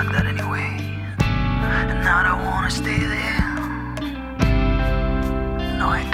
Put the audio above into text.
like that anyway. And I don't wanna stay there.